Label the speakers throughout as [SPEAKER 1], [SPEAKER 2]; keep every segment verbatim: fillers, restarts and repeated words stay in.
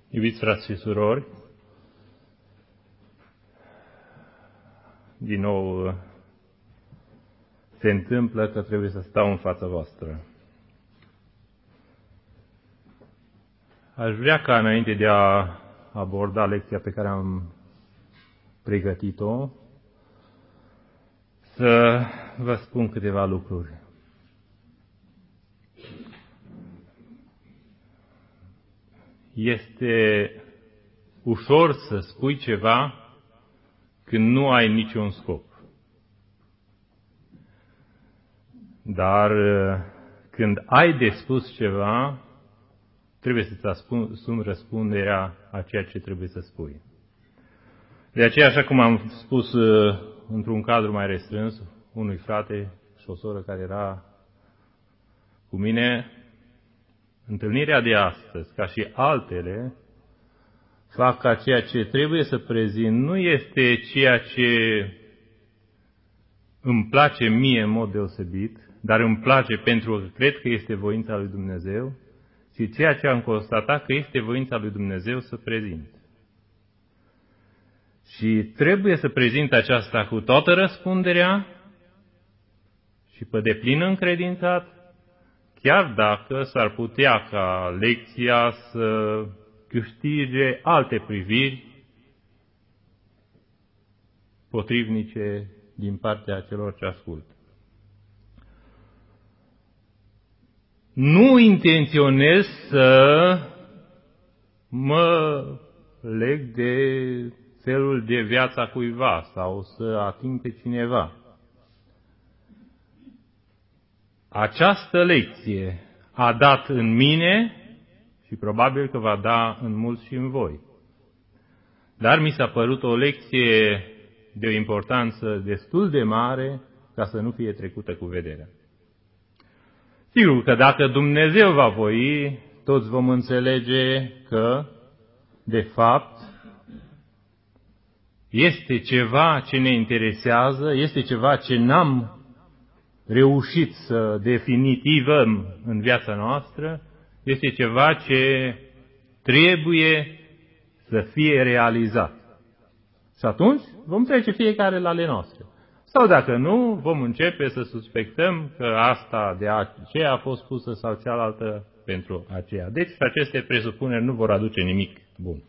[SPEAKER 1] Iubiți frați și surori, din nou se întâmplă că trebuie să stau în fața voastră. Aș vrea ca înainte de a aborda lecția pe care am pregătit-o, să vă spun câteva lucruri. Este ușor să spui ceva când nu ai niciun scop. Dar când ai de spus ceva, trebuie să-ți asumi răspunderea a ceea ce trebuie să spui. De aceea, așa cum am spus într-un cadru mai restrâns, unui frate și o soră care era cu mine, întâlnirea de astăzi, ca și altele, fac ca ceea ce trebuie să prezint nu este ceea ce îmi place mie în mod deosebit, dar îmi place pentru că cred că este voința lui Dumnezeu, și ceea ce am constatat că este voința lui Dumnezeu să prezint. Și trebuie să prezint aceasta cu toată răspunderea și pe deplin încredințat, chiar dacă s-ar putea ca lecția să câștige alte priviri potrivnice din partea celor ce ascultă. Nu intenționez să mă leg de felul de viața cuiva sau să ating pe cineva. Această lecție a dat în mine și probabil că va da în mulți și în voi. Dar mi s-a părut o lecție de o importanță destul de mare ca să nu fie trecută cu vederea. Sigur că dacă Dumnezeu va voi, toți vom înțelege că, de fapt, este ceva ce ne interesează, este ceva ce n-am reușit să definitivăm în viața noastră, este ceva ce trebuie să fie realizat. Și atunci vom trece fiecare la ale noastre. Sau dacă nu, vom începe să suspectăm că asta de aceea a fost pusă sau cealaltă pentru aceea. Deci aceste presupuneri nu vor aduce nimic bun.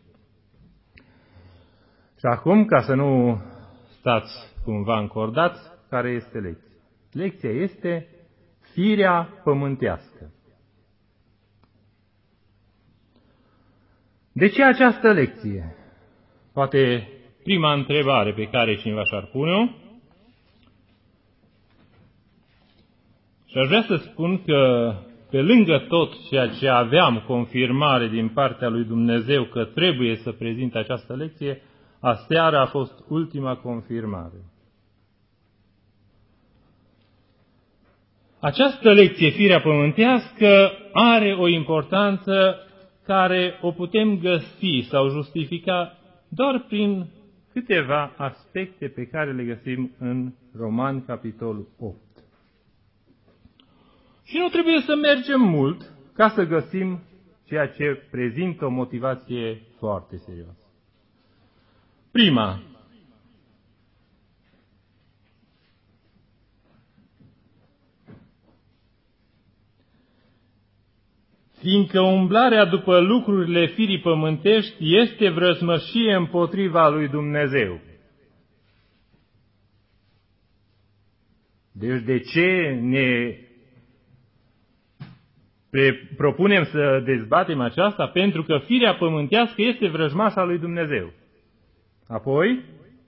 [SPEAKER 1] Și acum, ca să nu stați cumva încordați, care este lecția? Lecția este firea pământească. De ce această lecție? Poate prima întrebare pe care cineva și-ar pune-o. Și aș vrea să spun că, pe lângă tot ceea ce aveam confirmare din partea lui Dumnezeu că trebuie să prezint această lecție, aseară a fost ultima confirmare. Această lecție, firea pământească, are o importanță care o putem găsi sau justifica doar prin câteva aspecte pe care le găsim în Romani, capitolul opt. Și nu trebuie să mergem mult ca să găsim ceea ce prezintă o motivație foarte serioasă. Prima, fiindcă umblarea după lucrurile firii pământești este vrăjmășie împotriva lui Dumnezeu. Deci de ce ne propunem să dezbatem aceasta? Pentru că firea pământească este vrăjmașa lui Dumnezeu. Apoi,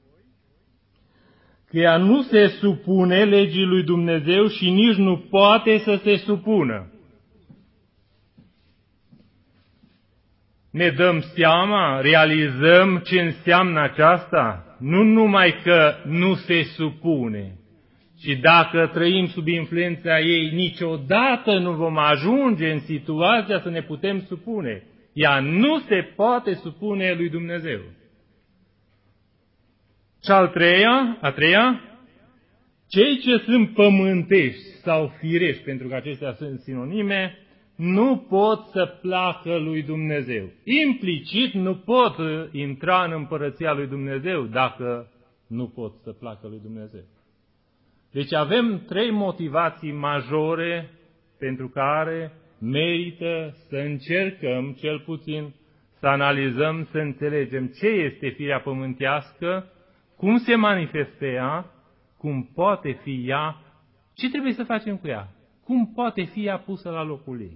[SPEAKER 1] că ea nu se supune legii lui Dumnezeu și nici nu poate să se supună. Ne dăm seama, realizăm ce înseamnă aceasta? Nu numai că nu se supune, ci dacă trăim sub influența ei, niciodată nu vom ajunge în situația să ne putem supune. Ea nu se poate supune lui Dumnezeu. Și al treia, a treia, cei ce sunt pământești sau firești, pentru că acestea sunt sinonime, nu pot să placă lui Dumnezeu. Implicit nu pot intra în împărăția lui Dumnezeu dacă nu pot să placă lui Dumnezeu. Deci avem trei motivații majore pentru care merită să încercăm, cel puțin, să analizăm, să înțelegem ce este firea pământească, cum se manifestă ea, cum poate fi ea, ce trebuie să facem cu ea, cum poate fi ea pusă la locul ei.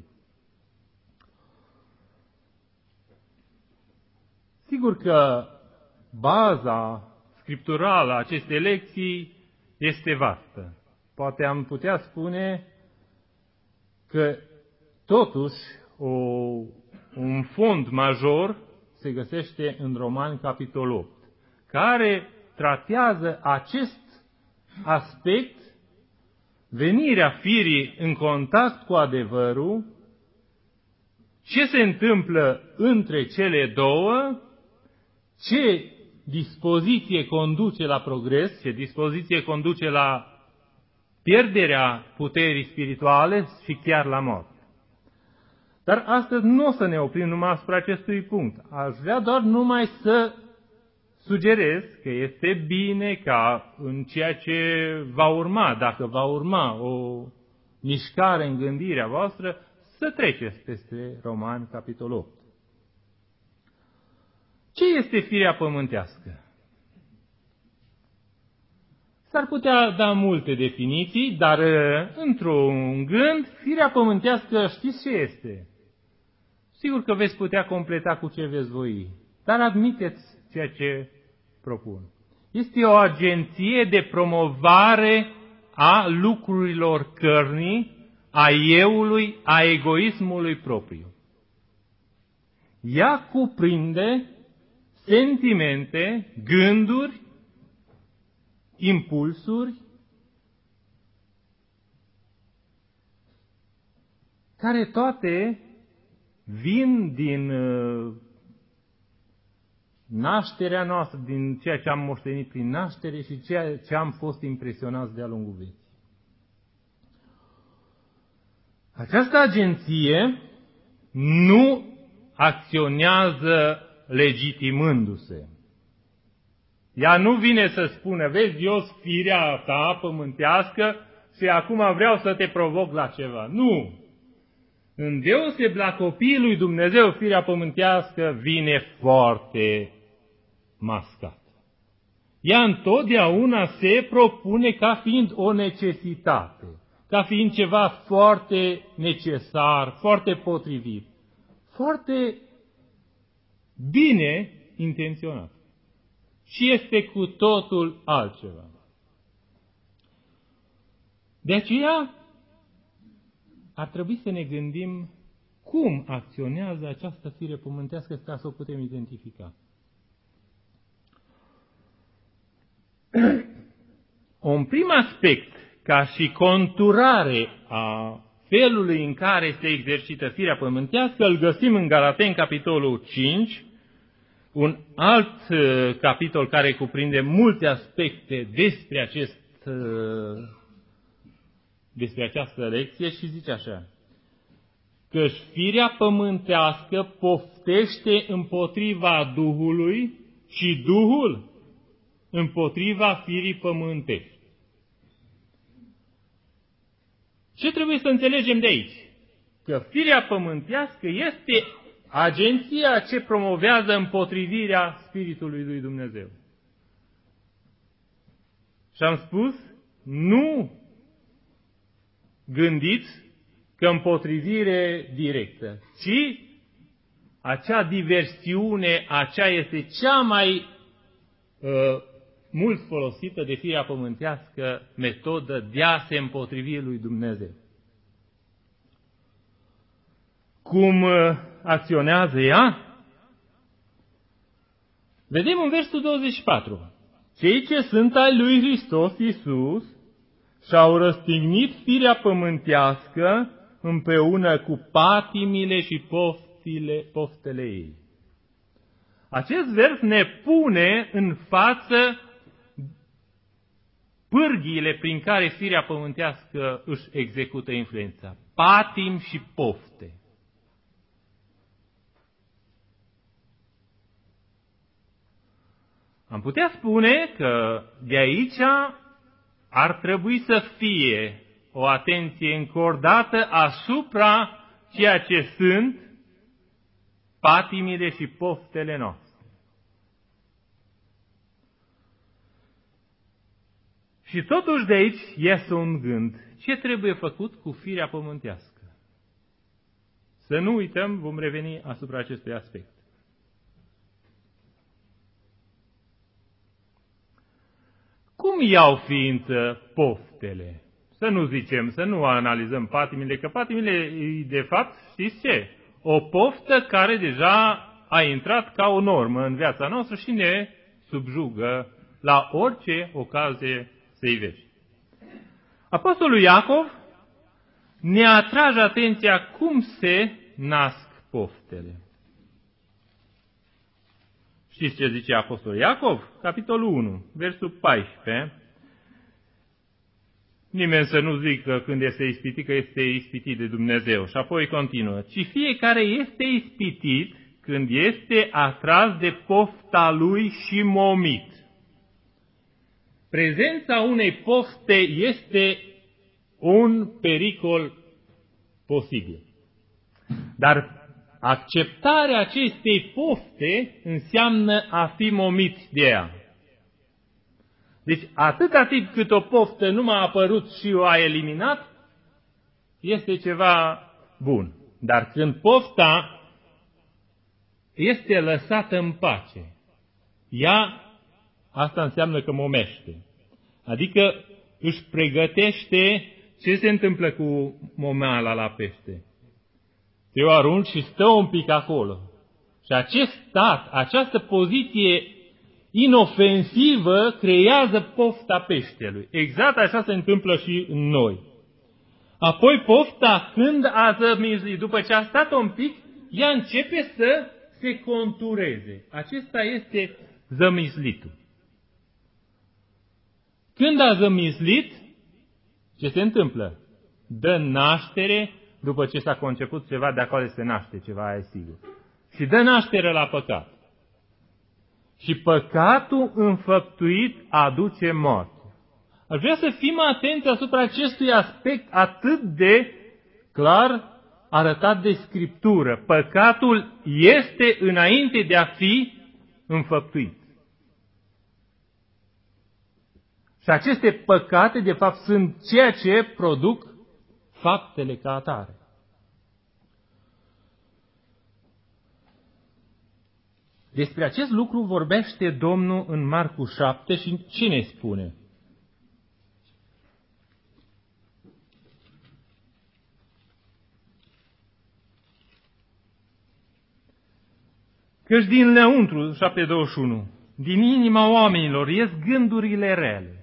[SPEAKER 1] Sigur că baza scripturală a acestei lecții este vastă. Poate am putea spune că totuși o, un fond major se găsește în Romani, capitolul opt, care tratează acest aspect, venirea firii în contact cu adevărul, ce se întâmplă între cele două, ce dispoziție conduce la progres, ce dispoziție conduce la pierderea puterii spirituale și chiar la moarte. Dar astăzi nu o să ne oprim numai asupra acestui punct. Aș vrea doar numai să sugerez că este bine ca în ceea ce va urma, dacă va urma o mișcare în gândirea voastră, să treceți peste Romani, capitolul opt. Ce este firea pământească? S-ar putea da multe definiții, dar într-un gând, firea pământească știți ce este? Sigur că veți putea completa cu ce veți voi, dar admiteți ceea ce propun. Este o agenție de promovare a lucrurilor cărnii, a euului, a egoismului propriu. Ea cuprinde sentimente, gânduri, impulsuri care toate vin din nașterea noastră, din ceea ce am moștenit prin naștere și ceea ce am fost impresionați de-a lungul vieții. Această agenție nu acționează legitimându-se. Ea nu vine să spună, vezi, eu sunt firea ta pământească și acum vreau să te provoc la ceva. Nu! Îndeoseb la copiii lui Dumnezeu, firea pământească vine foarte mascat. Ea întotdeauna se propune ca fiind o necesitate, ca fiind ceva foarte necesar, foarte potrivit, foarte bine intenționat. Și este cu totul altceva. De aceea ar trebui să ne gândim cum acționează această fire pământească ca să o putem identifica. Un prim aspect, ca și conturare a felului în care se exercită firea pământească, îl găsim în Galateni, capitolul cinci, un alt uh, capitol care cuprinde multe aspecte despre, acest, uh, despre această lecție și zice așa: că firea pământească poftește împotriva Duhului și Duhul împotriva firii pământești. Ce trebuie să înțelegem de aici? Că firea pământească este agenția ce promovează împotrivirea Spiritului lui Dumnezeu. Și am spus, nu gândiți că împotrivire directă, ci acea diversiune, acea este cea mai uh, mult folosită de firea pământească metodă de a se împotrivi lui Dumnezeu. Cum acționează ea? Vedem în versul douăzeci și patru. Cei ce sunt ai lui Hristos Iisus și-au răstignit firea pământească împreună cu patimile și poftile, poftele ei. Acest vers ne pune în față pârghiile prin care firea pământească își execută influența. Patim și pofte. Am putea spune că de aici ar trebui să fie o atenție încordată asupra ceea ce sunt patimile și poftele noastre. Și totuși de aici iese un gând. Ce trebuie făcut cu firea pământească? Să nu uităm, vom reveni asupra acestui aspect. Cum iau ființă poftele? Să nu zicem, să nu analizăm patimile, că patimile, de fapt, știți ce? O poftă care deja a intrat ca o normă în viața noastră și ne subjugă la orice ocazie să ivești. Apostolul Iacov ne atrage atenția cum se nasc poftele. Știți ce zice Apostolul Iacov? Capitolul unu, versul paisprezece. Nimeni să nu zică când este ispitit că este ispitit de Dumnezeu. Și apoi continuă. Ci fiecare este ispitit când este atras de pofta lui și momit. Prezența unei pofte este un pericol posibil. Dar acceptarea acestei pofte înseamnă a fi momit de ea. Deci atâta timp cât o poftă nu m-a apărut și o a eliminat, este ceva bun. Dar când pofta este lăsată în pace, ea, asta înseamnă că momește. Adică își pregătește ce se întâmplă cu momeala la pește. Te o arunci și stă un pic acolo. Și acest stat, această poziție inofensivă creează pofta peștelui. Exact așa se întâmplă și în noi. Apoi pofta, când a zămislit, după ce a stat un pic, ea începe să se contureze. Acesta este zămislitul. Când a zămislit, ce se întâmplă? Dă naștere, după ce s-a conceput ceva, de acolo se naște ceva, e sigur. Și dă naștere la păcat. Și păcatul înfăptuit aduce moarte. Aș vrea să fim atenți asupra acestui aspect atât de clar arătat de Scriptură. Păcatul este înainte de a fi înfăptuit. Și aceste păcate, de fapt, sunt ceea ce produc faptele ca atare. Despre acest lucru vorbește Domnul în Marcu șapte și ce ne spune? Căci din lăuntru, șapte douăzeci și unu, din inima oamenilor ies gândurile rele.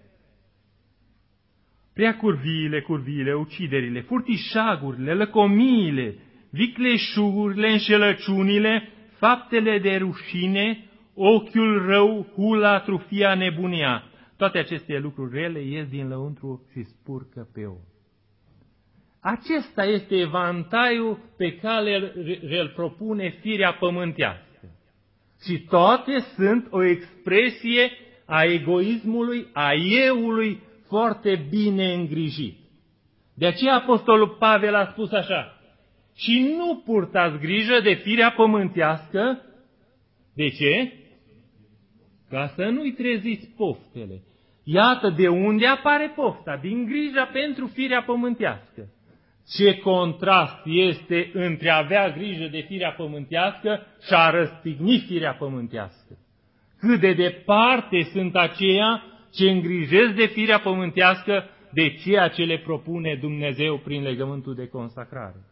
[SPEAKER 1] Prea curviile, curviile, uciderile, furtișagurile, lăcomiile, vicleșugurile, înșelăciunile, faptele de rușine, ochiul rău, hula, trufia, nebunia. Toate aceste lucruri rele ies din lăuntru și spurcă pe om. Acesta este evantaiul pe care îl propune firea pământească. Și toate sunt o expresie a egoismului, a euului foarte bine îngrijit. De aceea Apostolul Pavel a spus așa: și nu purtați grijă de firea pământească. De ce? Ca să nu-i treziți poftele. Iată de unde apare pofta, din grija pentru firea pământească. Ce contrast este între a avea grijă de firea pământească și a răstigni firea pământească. Cât de departe sunt aceia ce îngrijesc de firea pământească de ceea ce le propune Dumnezeu prin legământul de consacrare.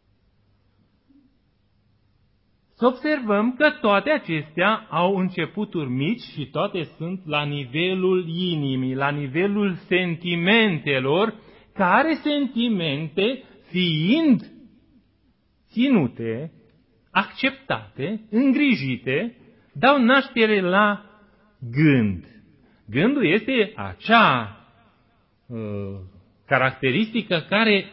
[SPEAKER 1] Să observăm că toate acestea au începuturi mici și toate sunt la nivelul inimii, la nivelul sentimentelor, care sentimente, fiind ținute, acceptate, îngrijite, dau naștere la gând. Gândul este acea uh, caracteristică care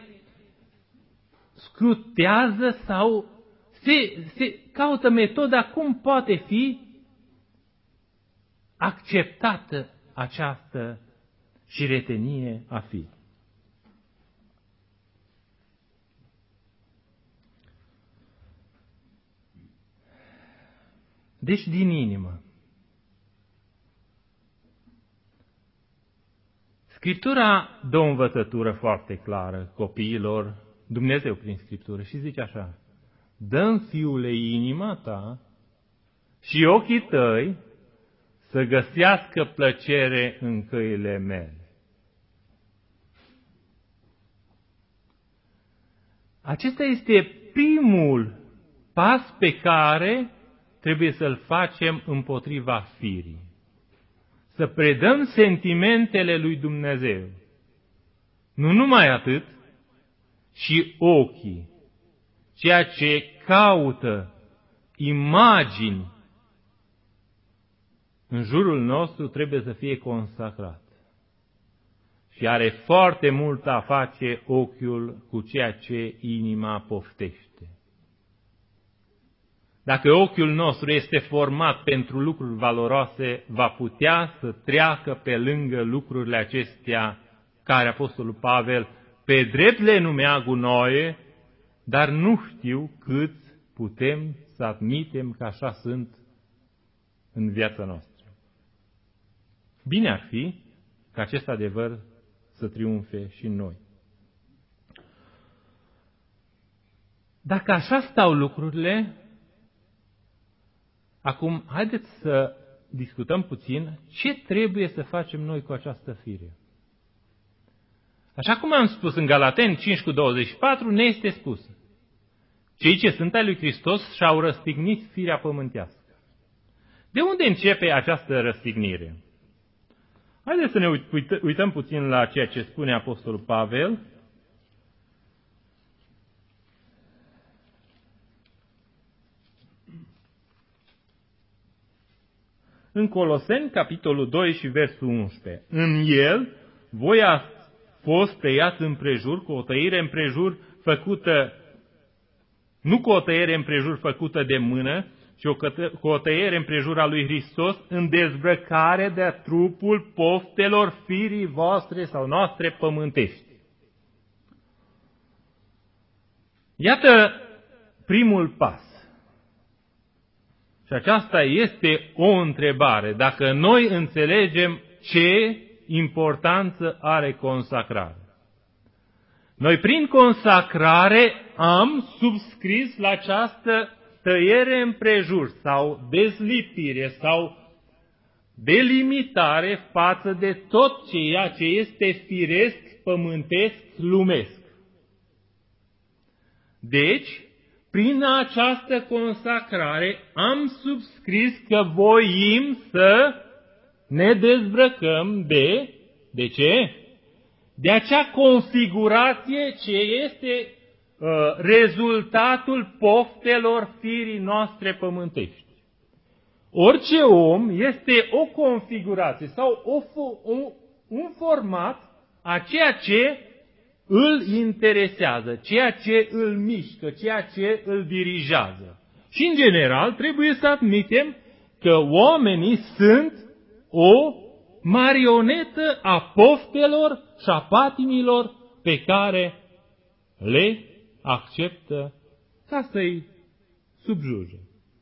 [SPEAKER 1] scrutează sau se, se caută metoda cum poate fi acceptată această șiretenie a fi. Deci din inimă. Scriptura dă o învățătură foarte clară copiilor, Dumnezeu prin Scriptură, și zice așa: dă-mi, fiule, inima ta și ochii tăi să găsească plăcere în căile mele. Acesta este primul pas pe care trebuie să-l facem împotriva firii. Să predăm sentimentele lui Dumnezeu. Nu numai atât, și ochii, ceea ce caută imagini în jurul nostru, trebuie să fie consacrat. Și are foarte mult a face ochiul cu ceea ce inima poftește. Dacă ochiul nostru este format pentru lucruri valoroase, va putea să treacă pe lângă lucrurile acestea care Apostolul Pavel pe drept le numea gunoaie, dar nu știu cât putem să admitem că așa sunt în viața noastră. Bine ar fi ca acest adevăr să triumfe și în noi. Dacă așa stau lucrurile, acum haideți să discutăm puțin ce trebuie să facem noi cu această fire. Așa cum am spus în Galateni cinci cu douăzeci și patru, ne este spus: cei ce sunt ai lui Hristos și-au răstignit firea pământească. De unde începe această răstignire? Haideți să ne uităm puțin la ceea ce spune Apostolul Pavel. În Coloseni, capitolul doi și versul unsprezece. În el, voi ați fost tăiați împrejur, cu o tăiere împrejur făcută, nu cu o tăiere împrejur făcută de mână, ci o cătă, cu o tăiere împrejur a lui Hristos, în dezbrăcare de trupul poftelor firii voastre sau noastre pământești. Iată primul pas. Și aceasta este o întrebare. Dacă noi înțelegem ce importanță are consacrarea. Noi prin consacrare am subscris la această tăiere împrejur sau dezlipire sau delimitare față de tot ceea ce este firesc, pământesc, lumesc. Deci, prin această consacrare am subscris că voim să ne dezbrăcăm de, de ce? De acea configurație ce este uh, rezultatul poftelor firii noastre pământești. Orice om este o configurație sau o, un, un format a ceea ce îl interesează, ceea ce îl mișcă, ceea ce îl dirigează. Și în general trebuie să admitem că oamenii sunt o marionetă a poftelor și a patimilor pe care le acceptă ca să-i subjuge.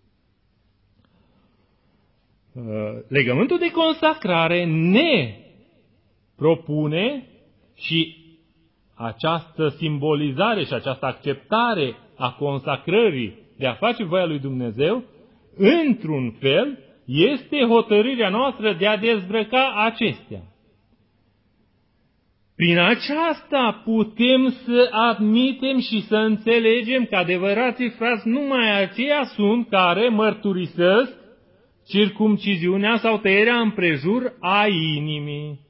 [SPEAKER 1] Legământul de consacrare ne propune și această simbolizare și această acceptare a consacrării de a face voia lui Dumnezeu, într-un fel, este hotărârea noastră de a dezbrăca acestea. Prin aceasta putem să admitem și să înțelegem că adevărații frați numai aceia sunt care mărturisesc circumciziunea sau tăierea împrejur a inimii.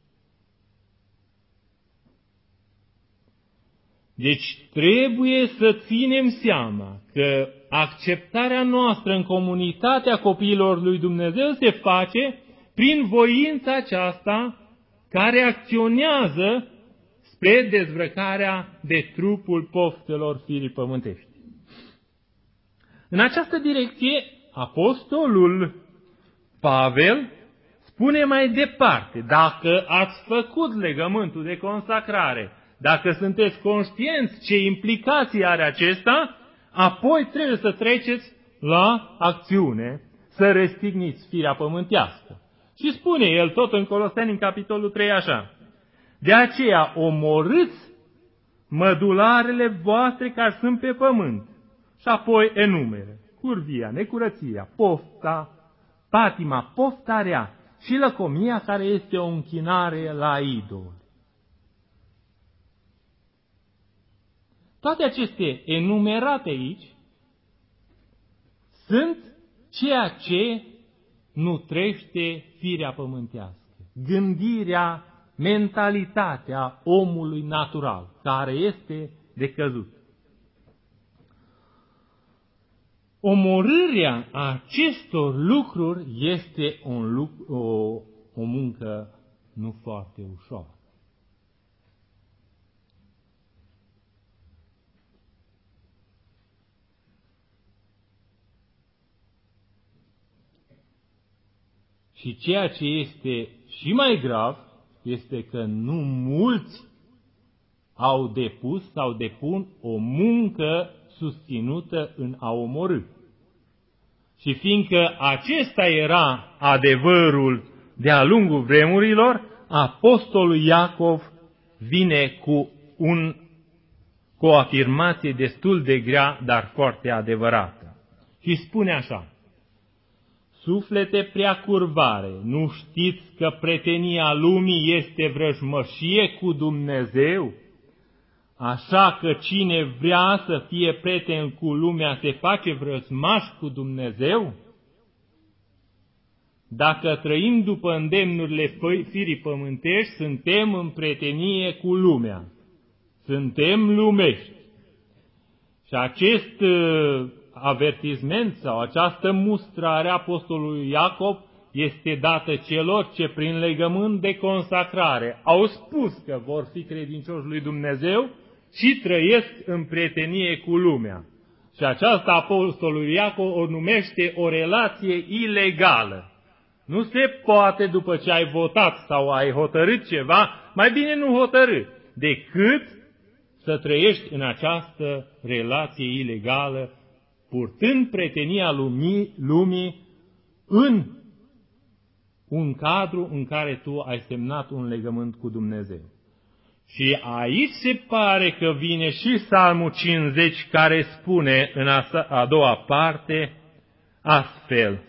[SPEAKER 1] Deci trebuie să ținem seama că acceptarea noastră în comunitatea copiilor lui Dumnezeu se face prin voința aceasta care acționează spre dezbrăcarea de trupul poftelor firii pământești. În această direcție, apostolul Pavel spune mai departe: dacă ați făcut legământul de consacrare, dacă sunteți conștienți ce implicații are acesta, apoi trebuie să treceți la acțiune, să răstigniți firea pământească. Și spune el tot în Coloseni, în capitolul trei, așa: de aceea omorâți mădularele voastre care sunt pe pământ. Și apoi enumere: curvia, necurăția, pofta, patima, poftarea și lăcomia, care este o închinare la idol. Toate aceste enumerate aici sunt ceea ce nutrește firea pământească, gândirea, mentalitatea omului natural, care este de căzut. Omorârea acestor lucruri este un lucru, o, o muncă nu foarte ușoară. Și ceea ce este și mai grav este că nu mulți au depus sau depun o muncă susținută în a omorâ. Și fiindcă acesta era adevărul de-a lungul vremurilor, apostolul Iacov vine cu, un, cu o afirmație destul de grea, dar foarte adevărată. Și spune așa: suflete prea curvare, nu știți că pretenia lumii este vrăjmășie cu Dumnezeu? Așa că cine vrea să fie prieten cu lumea se face vrăjmaș cu Dumnezeu? Dacă trăim după îndemnurile firii pământești, suntem în prietenie cu lumea. Suntem lumești. Și acest avertisment sau această mustrare a apostolului Iacov este dată celor ce prin legământ de consacrare au spus că vor fi credincioși lui Dumnezeu și trăiesc în prietenie cu lumea. Și aceasta apostolul Iacov o numește o relație ilegală. Nu se poate, după ce ai votat sau ai hotărât ceva, mai bine nu hotărâ, decât să trăiești în această relație ilegală, purtând prietenia lumii, lumii în un cadru în care tu ai semnat un legământ cu Dumnezeu. Și aici se pare că vine și Psalmul cincizeci, care spune în a doua parte astfel: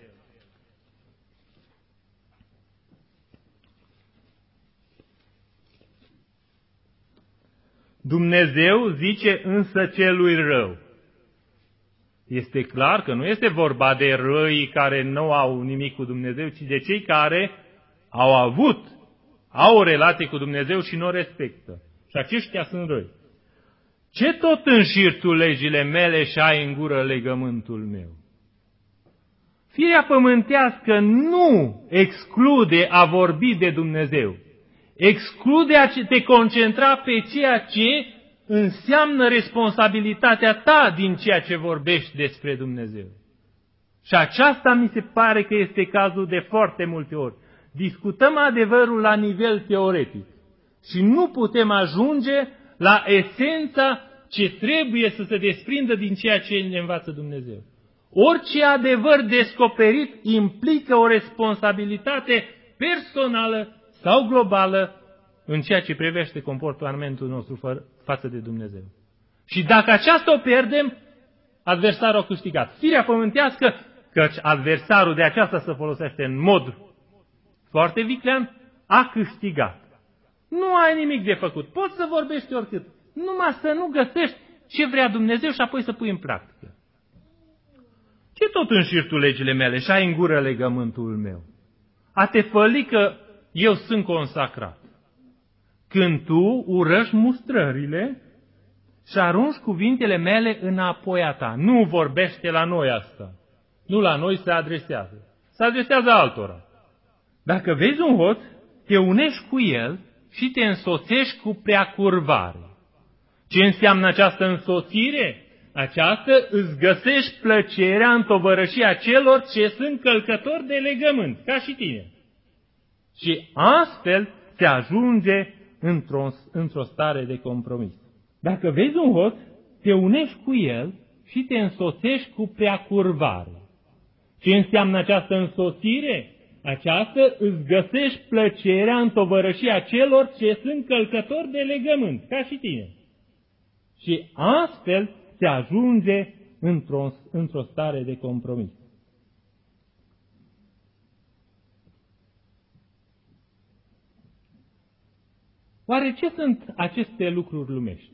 [SPEAKER 1] Dumnezeu zice însă celui rău. Este clar că nu este vorba de răii care nu au nimic cu Dumnezeu, ci de cei care au avut, au o relație cu Dumnezeu și nu o respectă. Și aceștia sunt răi. Ce tot înșiri tu legile mele și ai în gură legământul meu? Firea pământească nu exclude a vorbi de Dumnezeu. Exclude a te concentra pe ceea ce înseamnă responsabilitatea ta din ceea ce vorbești despre Dumnezeu. Și aceasta mi se pare că este cazul de foarte multe ori. Discutăm adevărul la nivel teoretic și nu putem ajunge la esența ce trebuie să se desprindă din ceea ce ne învață Dumnezeu. Orice adevăr descoperit implică o responsabilitate personală sau globală în ceea ce privește comportamentul nostru față de Dumnezeu. Și dacă aceasta o pierdem, adversarul a câștigat. Firea pământească, căci adversarul de aceasta se folosește în mod foarte viclean, a câștigat. Nu ai nimic de făcut. Poți să vorbești oricât. Numai să nu găsești ce vrea Dumnezeu și apoi să pui în practică. Ce tot înșiri tu legile mele și ai în gură legământul meu? A te făli că eu sunt consacrat. Când tu urăști mustrările și arunci cuvintele mele înapoi a ta. Nu vorbește la noi asta. Nu la noi se adresează. Se adresează altora. Dacă vezi un hoț te unești cu el și te însoțești cu preacurvare. Ce înseamnă această însoțire? Aceasta îți găsești plăcerea în tovărășia celor ce sunt călcători de legământ, ca și tine. Și astfel se ajunge într-o, într-o stare de compromis. Dacă vezi un hoț, te unești cu el și te însoțești cu preacurvare. Ce înseamnă această însoțire? Aceasta îți găsești plăcerea în tovărășia celor ce sunt călcători de legământ, ca și tine. Și astfel se ajunge într-o, într-o stare de compromis. Oare ce sunt aceste lucruri lumești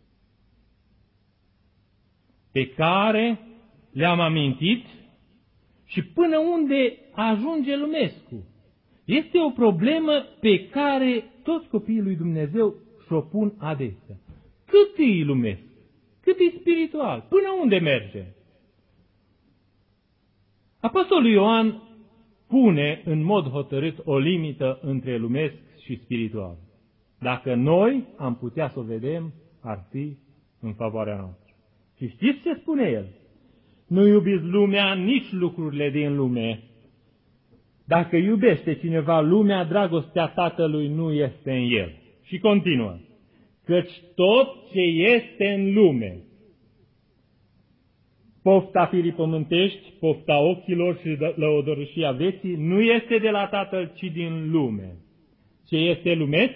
[SPEAKER 1] pe care le-am amintit și până unde ajunge lumescul? Este o problemă pe care toți copiii lui Dumnezeu și-o pun adesea. Cât e lumesc? Cât e spiritual? Până unde merge? Apostolul Ioan pune în mod hotărât o limită între lumesc și spiritual. Dacă noi am putea să o vedem, ar fi în favoarea noastră. Și știți ce spune el? Nu iubiți lumea, nici lucrurile din lume. Dacă iubește cineva lumea, dragostea Tatălui nu este în el. Și continuă. Căci tot ce este în lume, pofta firii pământești, pofta ochilor și lăudărășia vieții, nu este de la Tatăl, ci din lume. Ce este lumesc?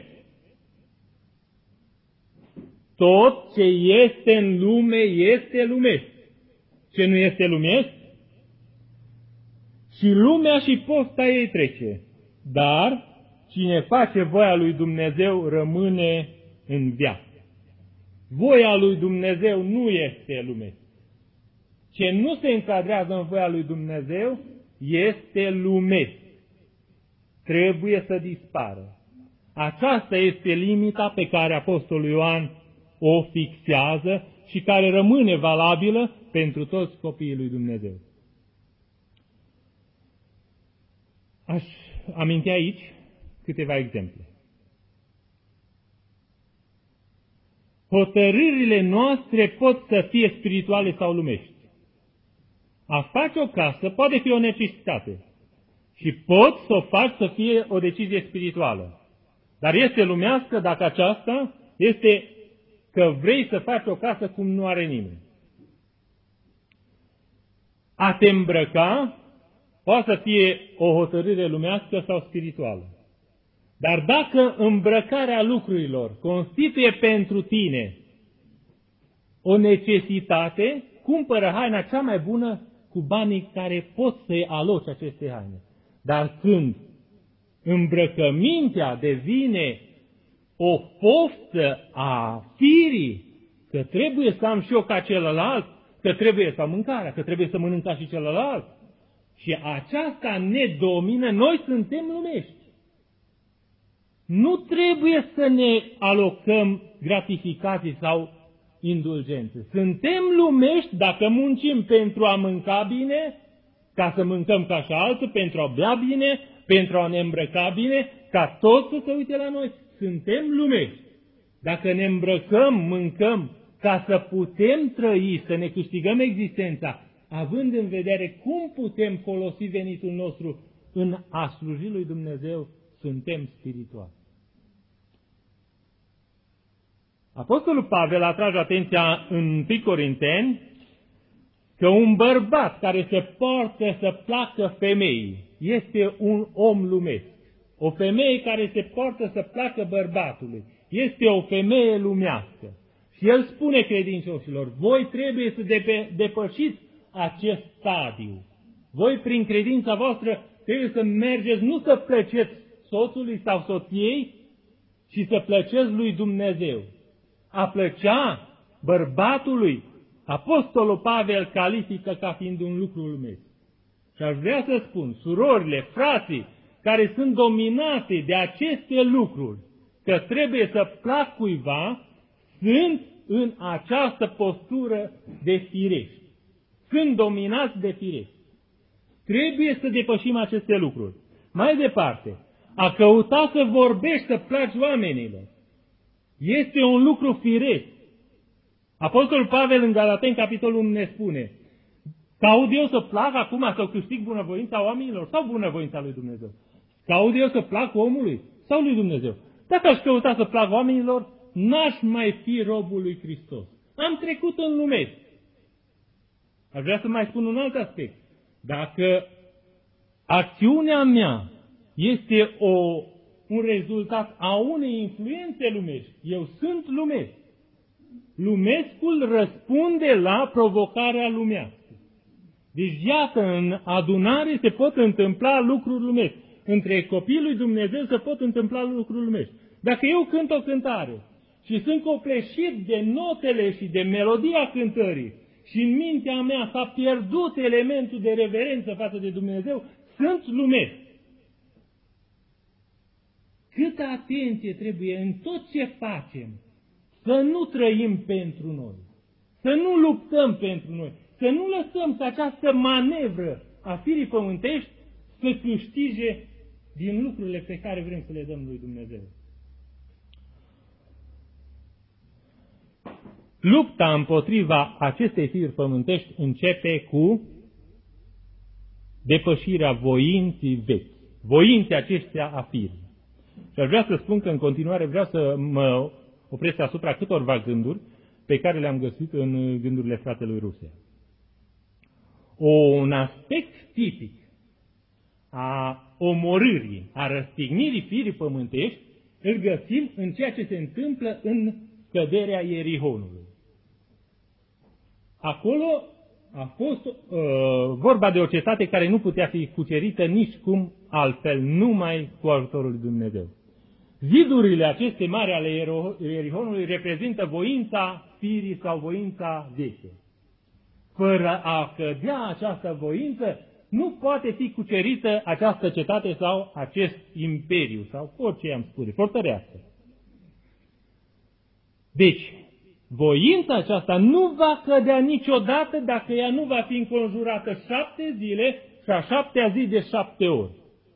[SPEAKER 1] Tot ce este în lume este lumesc. Ce nu este lumesc? Și lumea și pofta ei trece. Dar cine face voia lui Dumnezeu rămâne în viață. Voia lui Dumnezeu nu este lumesc. Ce nu se încadrează în voia lui Dumnezeu este lumesc. Trebuie să dispară. Aceasta este limita pe care Apostolul Ioan o fixează și care rămâne valabilă pentru toți copiii lui Dumnezeu. Aș aminti aici câteva exemple. Hotărârile noastre pot să fie spirituale sau lumești. A face o casă poate fi o necesitate și poți să o faci să fie o decizie spirituală. Dar este lumească dacă aceasta este că vrei să faci o casă cum nu are nimeni. A te îmbrăca poate să fie o hotărâre lumească sau spirituală. Dar dacă îmbrăcarea lucrurilor constituie pentru tine o necesitate, cumpără haina cea mai bună cu banii care poți să-i aloci aceste haine. Dar când îmbrăcămintea devine o poftă a firii, că trebuie să am și eu ca celălalt, că trebuie să am mâncarea, că trebuie să mănânc ca și celălalt, și aceasta ne domină, noi suntem lumești. Nu trebuie să ne alocăm gratificații sau indulgențe. Suntem lumești dacă muncim pentru a mânca bine, ca să mâncăm ca și altul, pentru a bea bine, pentru a ne îmbrăca bine, ca toți să se uite la noi. Suntem lumești. Dacă ne îmbrăcăm, mâncăm, ca să putem trăi, să ne câștigăm existența, având în vedere cum putem folosi venitul nostru în a sluji lui Dumnezeu, suntem spirituali. Apostolul Pavel atrage atenția în întâi Corinteni că un bărbat care se poartă să placă femeii este un om lumesc. O femeie care se poartă să placă bărbatului este o femeie lumească. Și el spune credincioșilor, voi trebuie să depășiți acest stadiu. Voi, prin credința voastră, trebuie să mergeți, nu să plăceți soțului sau soției, ci să plăceți lui Dumnezeu. A plăcea bărbatului, Apostolul Pavel califică ca fiind un lucru lumesc. Și aș vrea să spun, surorile, frații, care sunt dominate de aceste lucruri, că trebuie să plac cuiva, sunt în această postură de firești. Sunt dominați de firești. Trebuie să depășim aceste lucruri. Mai departe, A căuta să vorbești, să placi oamenilor. Este un lucru firesc. Apostolul Pavel în Galateni, capitolul unu, ne spune: caut eu să plac acum, să câștig bunăvoința oamenilor sau bunăvoința lui Dumnezeu? Caut eu să plac omului sau lui Dumnezeu? Dacă aș căuta să plac oamenilor, n-aș mai fi robul lui Hristos. Am trecut în lume. Aș vrea să mai spun un alt aspect. Dacă acțiunea mea este o, un rezultat a unei influențe lumești, eu sunt lumesc. Lumescul răspunde la provocarea lumească. Deci, iată, în adunare se pot întâmpla lucruri lumești. Între copiii lui Dumnezeu se pot întâmpla lucruri lumești. Dacă eu cânt o cântare și sunt copleșit de notele și de melodia cântării și în mintea mea s-a pierdut elementul de reverență față de Dumnezeu, sunt lumesc. Câtă atenție trebuie în tot ce facem să nu trăim pentru noi, să nu luptăm pentru noi, să nu lăsăm ca această manevră a firii pământești să câștige din lucrurile pe care vrem să le dăm lui Dumnezeu. Lupta împotriva acestei firi pământești începe cu depășirea voinții vechi, voinții acestea a firii. Și aș vrea să spun că în continuare vreau să mă opresc asupra câtorva gânduri pe care le-am găsit în gândurile fratelui Rusea. Un aspect tipic a omorârii, a răstignirii firii pământești, îl găsim în ceea ce se întâmplă în căderea Ierihonului. Acolo a fost uh, vorba de o cetate care nu putea fi cucerită nici cum altfel, numai cu ajutorul lui Dumnezeu. Zidurile acestei mari ale Ierihonului reprezintă voința firii sau voința veche. Fără a cădea această voință, nu poate fi cucerită această cetate sau acest imperiu, sau orice am spune, fortăreață. Deci, voința aceasta nu va cădea niciodată dacă ea nu va fi înconjurată șapte zile și a șaptea zi de șapte ori.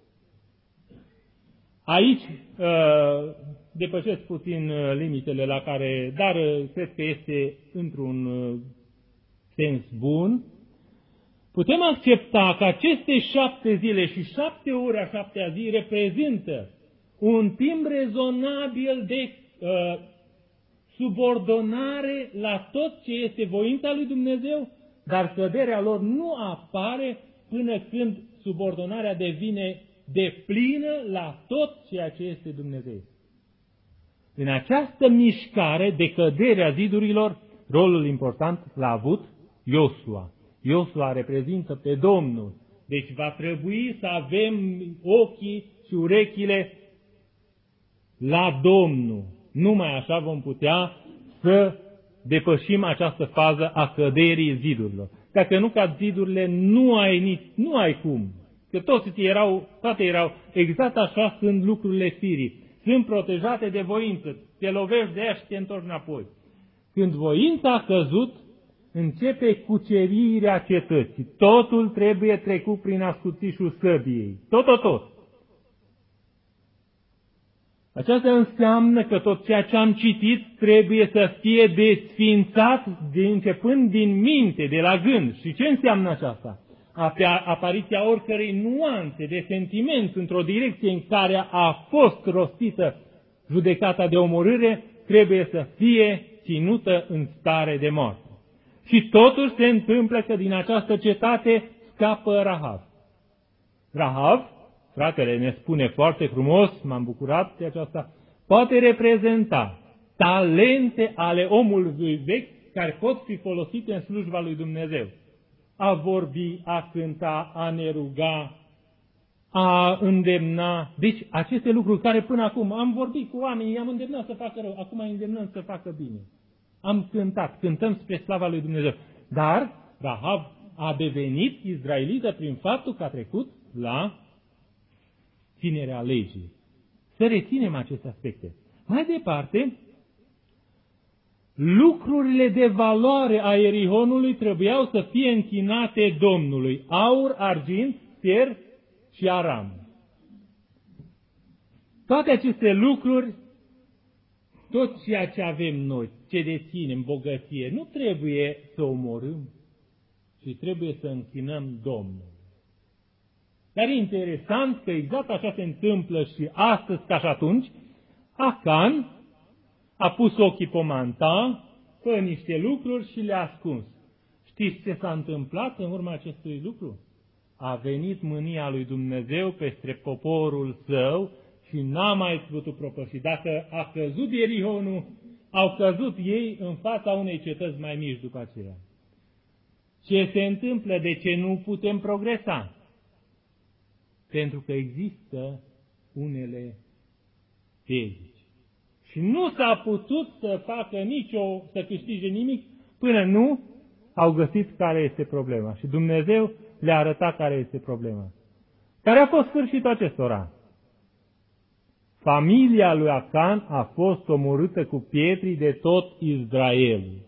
[SPEAKER 1] Aici uh, depășesc puțin limitele la care, dar cred că este într-un uh, sens bun. Putem accepta că aceste șapte zile și șapte ore a șaptea zi reprezintă un timp rezonabil de uh, subordonare la tot ce este voința lui Dumnezeu, dar căderea lor nu apare până când subordonarea devine deplină la tot ceea ce este Dumnezeu. În această mișcare de cădere a zidurilor, rolul important l-a avut Iosua. Iosua reprezintă pe Domnul. Deci va trebui să avem ochii și urechile la Domnul. Numai așa vom putea să depășim această fază a căderii zidurilor. Dacă nu cad zidurile, nu ai, nici, nu ai cum. Că toți erau, toate erau, exact așa sunt lucrurile firii. Sunt protejate de voință. Te lovești de ea și te întorci înapoi. Când voința a căzut, începe cucerirea cetății. Totul trebuie trecut prin ascuțișul săbiei. Tot, tot, tot. Aceasta înseamnă că tot ceea ce am citit trebuie să fie desfințat de începând din minte, de la gând. Și ce înseamnă aceasta? Apariția oricărei nuanțe de sentiment într-o direcție în care a fost rostită judecata de omorâre trebuie să fie ținută în stare de moarte. Și totuși se întâmplă că din această cetate scapă Rahav. Rahav, fratele ne spune foarte frumos, m-am bucurat de aceasta, poate reprezenta talente ale omului vechi care pot fi folosite în slujba lui Dumnezeu. A vorbi, a cânta, a ne ruga, a îndemna. Deci aceste lucruri care până acum am vorbit cu oamenii, i-am îndemnat să facă rău, acum îi îndemnăm să facă bine. Am cântat, cântăm spre slava lui Dumnezeu. Dar Rahav a devenit izraelită prin faptul că a trecut la ținerea legii. Să reținem aceste aspecte. Mai departe, lucrurile de valoare a Ierihonului trebuiau să fie închinate Domnului. Aur, argint, fier și aram. Toate aceste lucruri, tot ceea ce avem noi, ce deținem, bogăție, nu trebuie să omorâm, ci trebuie să închinăm Domnul. Dar e interesant că exact așa se întâmplă și astăzi ca și atunci. Acan a pus ochii pe Manta, pe niște lucruri și le-a ascuns. Știți ce s-a întâmplat în urma acestui lucru? A venit mânia lui Dumnezeu peste poporul său și n-a mai putut propăși. Dacă a căzut Ierihonul, au căzut ei în fața unei cetăți mai mici după aceea. Ce se întâmplă? De ce nu putem progresa? Pentru că există unele piedici. Și nu s-a putut să facă nicio, să câștige nimic, până nu au găsit care este problema. Și Dumnezeu le-a arătat care este problema. Care a fost sfârșitul acestora? Familia lui Acan a fost omorâtă cu pietri de tot Israelul.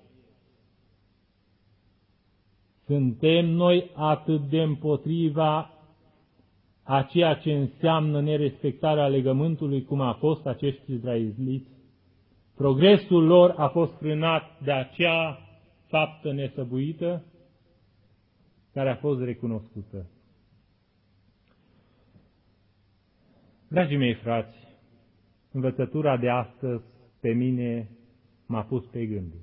[SPEAKER 1] Suntem noi atât de împotriva a ceea ce înseamnă nerespectarea legământului cum a fost acești izraeliți. Progresul lor a fost frânat de acea faptă nesăbuită care a fost recunoscută. Dragii mei frați, învățătura de astăzi pe mine m-a pus pe gânduri.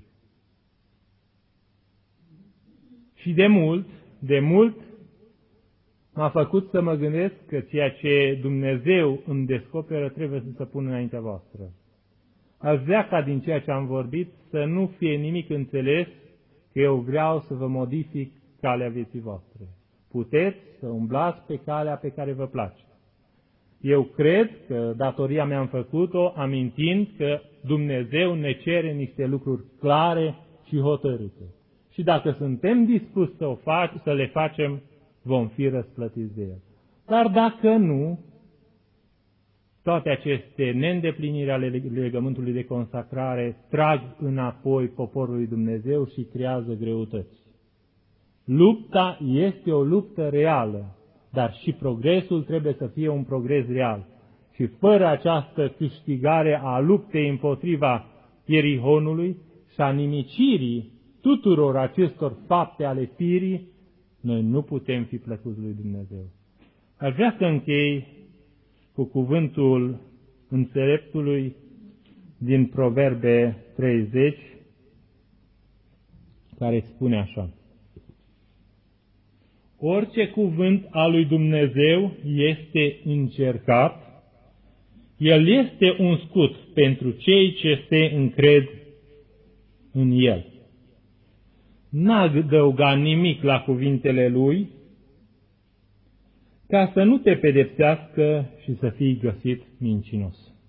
[SPEAKER 1] Și de mult, de mult, m-a făcut să mă gândesc că ceea ce Dumnezeu îmi descoperă trebuie să se pună înaintea voastră. Aș vrea ca din ceea ce am vorbit să nu fie nimic înțeles că eu vreau să vă modific calea vieții voastre. Puteți să umblați pe calea pe care vă place. Eu cred că datoria mea am făcut-o amintind că Dumnezeu ne cere niște lucruri clare și hotărâte. Și dacă suntem dispuși să, o fac, să le facem, vom fi răsplătiți de El. Dar dacă nu, toate aceste neîndepliniri ale legământului de consacrare trag înapoi poporul lui Dumnezeu și creează greutăți. Lupta este o luptă reală, dar și progresul trebuie să fie un progres real. Și fără această câștigare a luptei împotriva Ierihonului și a nimicirii tuturor acestor fapte ale firii, noi nu putem fi plăcuți lui Dumnezeu. Aș vrea să închei cu cuvântul înțeleptului din Proverbe treizeci, care spune așa: orice cuvânt al lui Dumnezeu este încercat, el este un scut pentru cei ce se încred în el. N-a adăugat nimic la cuvintele lui, ca să nu te pedepsească și să fii găsit mincinos.